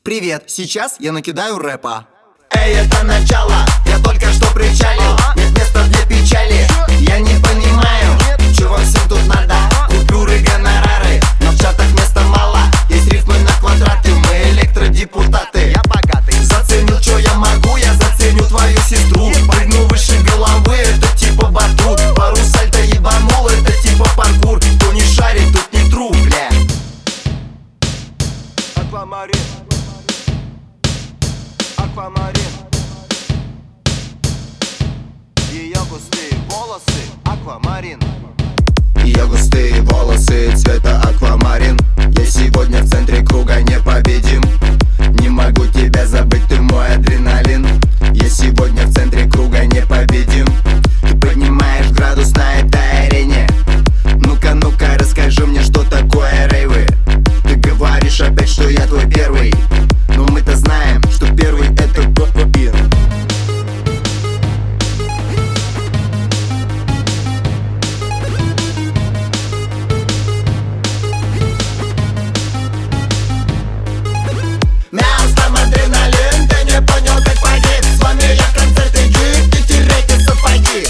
Привет, сейчас я накидаю рэпа. Эй, это начало, я только что причалил. Нет места для печали, я не понимаю, чего всем тут надо. Купюры, гонорары, но в чатах места мало. Есть рифмы на квадраты, мы электродепутаты. Я богатый. Заценил, что я могу, я заценю твою сестру. Прыгну выше головы, это типа батут. Пару сальто ебанул, это типа паркур. Кто не шарит, тут не труп, бля. Аквамарин, аквамарин. Ее густые волосы, аквамарин. Ее густые волосы цвета аквамарин. Я сегодня в центре круга непобедим. Не могу тебя забыть, ты мой адреналин. Я сегодня в центре круга непобедим. Ты поднимаешь градус на этой арене. Ну-ка, ну-ка, расскажи мне, что такое рейвы. Ты говоришь опять, что я твой первый. Но мы-то знаем, что первый это Бобин. Мяу, там адреналин, ты не понял, как погиб. С вами я в концерт иди, ты теряйте сапоги.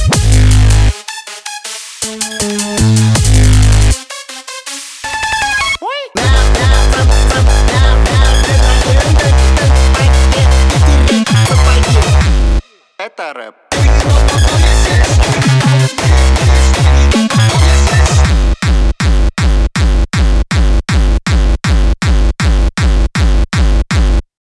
Это рэп.